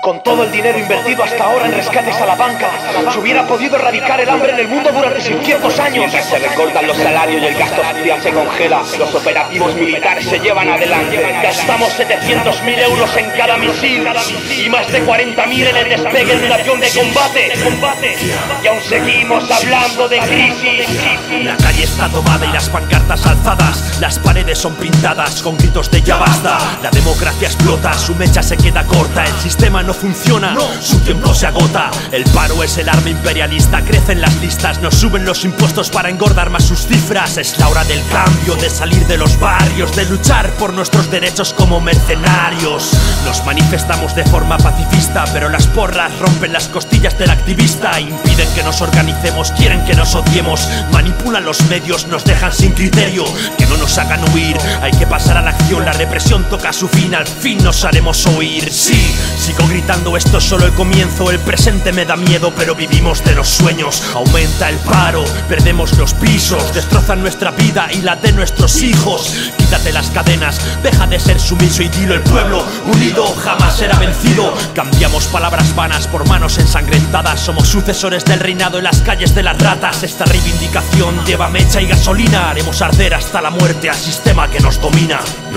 Con todo el dinero invertido hasta ahora en rescates a la banca, se hubiera podido erradicar el hambre en el mundo durante 600 años. Mientras se recortan los salarios y el gasto social se congela, los operativos militares se llevan adelante. Gastamos 700.000 euros en cada misil y más de 40.000 en el despegue de un avión de combate. Y aún seguimos hablando de crisis. La calle está tomada y las pancartas alzadas, las paredes son pintadas con gritos de ya basta. La democracia explota, su mecha se queda corta, el sistema no funciona, su tiempo se agota. El paro es el arma imperialista, crecen las listas, nos suben los impuestos para engordar más sus cifras. Es la hora del cambio, de salir de los barrios, de luchar por nuestros derechos como mercenarios. Nos manifestamos de forma pacifista, pero las porras rompen las costillas del activista. Impiden que nos organicemos, quieren que nos odiemos, manipulan los medios, nos dejan sin criterio. Que no nos hagan huir, hay que pasar a la acción, la represión toca su fin, al fin nos haremos oír. Sí, sigo gritando, esto es solo el comienzo, el presente me da miedo, pero vivimos de los sueños. Aumenta el paro, perdemos los pisos, destrozan nuestra vida y la de nuestros hijos. Quítate las cadenas, deja de ser sumiso y dilo: el pueblo unido jamás será vencido. Cambiamos palabras vanas por manos ensangrentadas, somos sucesores del reinado en las calles de las ratas. Esta reivindicación lleva mecha y gasolina, haremos arder hasta la muerte al sistema que nos domina.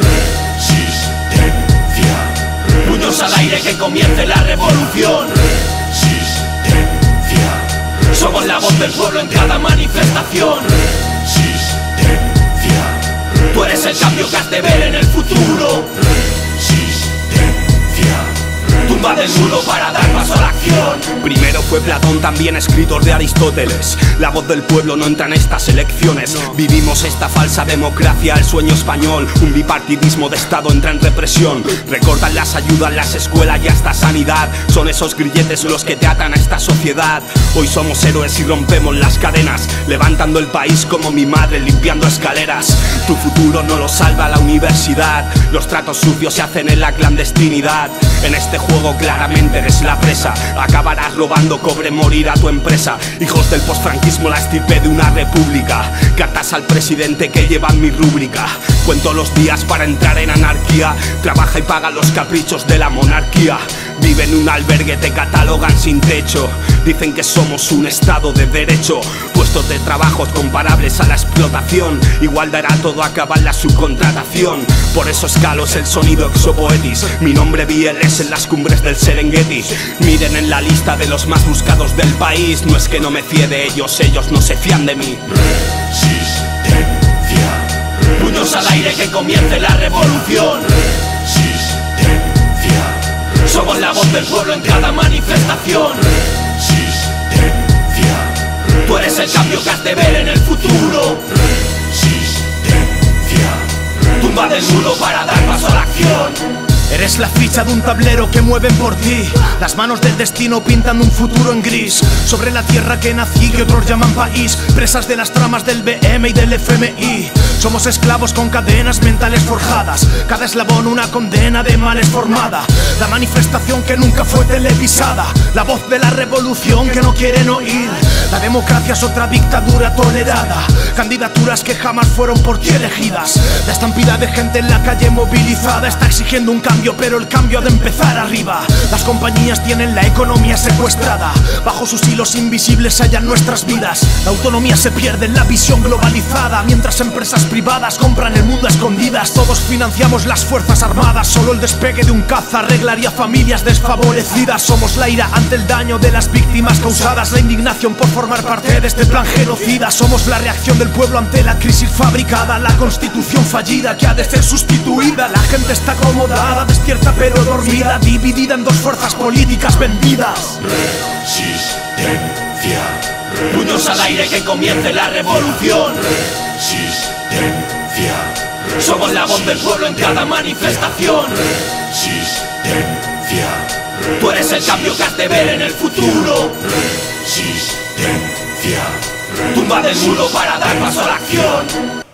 Puños al aire, que comience la revolución. Resistencia. Somos la voz del pueblo en cada manifestación. Resistencia. Tú eres el cambio que has de ver en el futuro. Tumba del muro para dar paso a la acción. Primero fue Platón, también escritor de Aristóteles. La voz del pueblo no entra en estas elecciones. Vivimos esta falsa democracia, el sueño español. Un bipartidismo de Estado entra en represión. Recortan las ayudas, las escuelas y hasta sanidad. Son esos grilletes los que te atan a esta sociedad. Hoy somos héroes y rompemos las cadenas, levantando el país como mi madre, limpiando escaleras. Tu futuro no lo salva la universidad. Los tratos sucios se hacen en la clandestinidad. En este juego claramente eres la presa. Acabarás robando cobre, morir a tu empresa. Hijos del posfranquismo, la estirpe de una república. Cartas al presidente que llevan mi rúbrica. Cuento los días para entrar en anarquía. Trabaja y paga los caprichos de la monarquía. Vive en un albergue, te catalogan sin techo. Dicen que somos un estado de derecho. Puestos de trabajo comparables a la explotación. Igual dará todo acabar la subcontratación. Por eso escalos el sonido exopoetis. Mi nombre Bieles en las cumbres del Serengeti. Miren en la lista de los más buscados del país. No es que no me fíe de ellos, ellos no se fían de mí. Resistencia. Puños al aire, que comience la revolución. Resistencia. Somos la voz del pueblo en cada manifestación. Resistencia. Tú eres el cambio que has de ver en el futuro. Resistencia. Tumba del muro para dar paso a la acción. Eres la ficha de un tablero que mueven por ti. Las manos del destino pintan un futuro en gris. Sobre la tierra que nací que otros llaman país. Presas de las tramas del BM y del FMI. Somos esclavos con cadenas mentales forjadas. Cada eslabón una condena de males formada. La manifestación que nunca fue televisada. La voz de la revolución que no quieren oír. La democracia es otra dictadura tolerada. Candidaturas que jamás fueron por ti elegidas. La estampida de gente en la calle movilizada está exigiendo un cambio, pero el cambio ha de empezar arriba. Las compañías tienen la economía secuestrada. Bajo sus hilos invisibles hallan nuestras vidas. La autonomía se pierde en la visión globalizada. Mientras empresas privadas compran el mundo a escondidas. Todos financiamos las fuerzas armadas. Solo el despegue de un caza arreglaría familias desfavorecidas. Somos la ira ante el daño de las víctimas causadas. La indignación por formar parte de este plan genocida. Somos la reacción del pueblo ante la crisis fabricada. La constitución fallida que ha de ser sustituida. La gente está acomodada, despierta pero dormida, dividida en dos fuerzas políticas vendidas. Resistencia. Puños al aire, que comience la revolución. Resistencia. Somos la voz del pueblo en cada manifestación. Resistencia. Tú eres el cambio que has de ver en el futuro. Resistencia. Tumba del muro para dar paso a la acción.